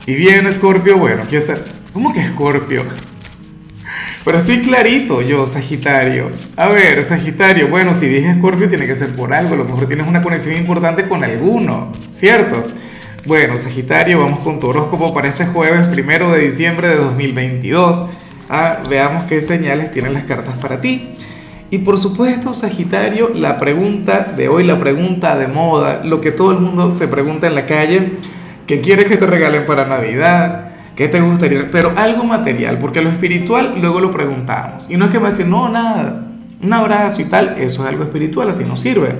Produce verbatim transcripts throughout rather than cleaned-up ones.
Y bien, Escorpio, bueno, ¿qué es? ¿Cómo que Escorpio? Pero estoy clarito yo, Sagitario. A ver, Sagitario, bueno, si dije Escorpio tiene que ser por algo, a lo mejor tienes una conexión importante con alguno, ¿cierto? Bueno, Sagitario, vamos con tu horóscopo para este jueves, primero de diciembre de dos mil veintidós. Ah, veamos qué señales tienen las cartas para ti. Y por supuesto, Sagitario, la pregunta de hoy, la pregunta de moda, lo que todo el mundo se pregunta en la calle: ¿qué quieres que te regalen para Navidad? ¿Qué te gustaría? Pero algo material, porque lo espiritual luego lo preguntamos. Y no es que me decir, no, nada, un abrazo y tal, eso es algo espiritual, así no sirve.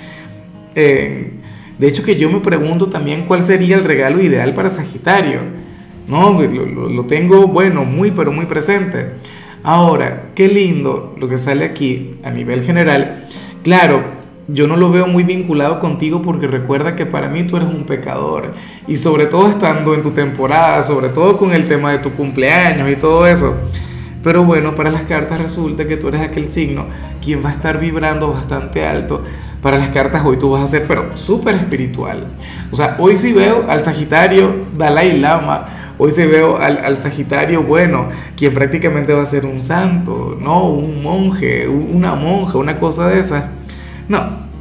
Eh, de hecho, que yo me pregunto también cuál sería el regalo ideal para Sagitario. No, lo, lo, lo tengo, bueno, muy, pero muy presente. Ahora, qué lindo lo que sale aquí a nivel general. Claro, yo no lo veo muy vinculado contigo porque recuerda que para mí tú eres un pecador. Y sobre todo estando en tu temporada, sobre todo con el tema de tu cumpleaños y todo eso. Pero bueno, para las cartas resulta que tú eres aquel signo quien va a estar vibrando bastante alto. Para las cartas hoy tú vas a ser, pero súper espiritual. O sea, hoy sí veo al Sagitario Dalai Lama. Hoy sí veo al, al Sagitario, bueno, quien prácticamente va a ser un santo, ¿no? Un monje, una monja, una cosa de esas. No,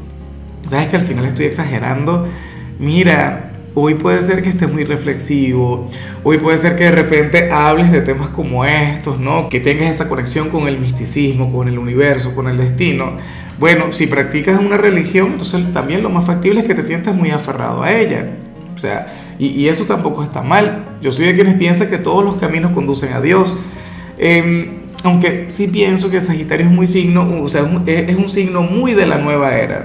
sabes que al final estoy exagerando. Mira, hoy puede ser que estés muy reflexivo, hoy puede ser que de repente hables de temas como estos, ¿no? Que tengas esa conexión con el misticismo, con el universo, con el destino. Bueno, si practicas una religión, entonces también lo más factible es que te sientas muy aferrado a ella. O sea, y, y eso tampoco está mal. Yo soy de quienes piensan que todos los caminos conducen a Dios. Eh, aunque sí pienso que Sagitario es muy signo, o sea, es un signo muy de la nueva era.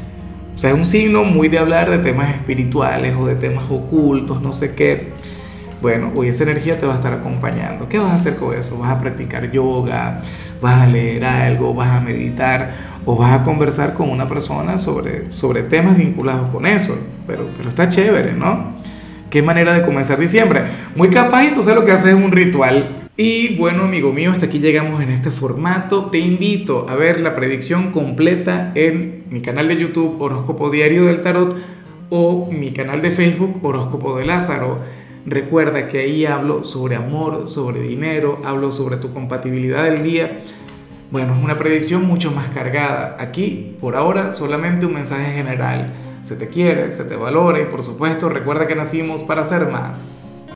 O sea, es un signo muy de hablar de temas espirituales o de temas ocultos, no sé qué. Bueno, hoy esa energía te va a estar acompañando. ¿Qué vas a hacer con eso? ¿Vas a practicar yoga? ¿Vas a leer algo? ¿Vas a meditar? ¿O vas a conversar con una persona sobre, sobre temas vinculados con eso? Pero, pero está chévere, ¿no? Qué manera de comenzar diciembre. Muy capaz, entonces lo que haces es un ritual. Y bueno, amigo mío, hasta aquí llegamos en este formato. Te invito a ver la predicción completa en mi canal de YouTube Horóscopo Diario del Tarot o mi canal de Facebook Horóscopo de Lázaro. Recuerda que ahí hablo sobre amor, sobre dinero, hablo sobre tu compatibilidad del día. Bueno, es una predicción mucho más cargada. Aquí, por ahora, solamente un mensaje general. Se te quiere, se te valora y por supuesto recuerda que nacimos para ser más.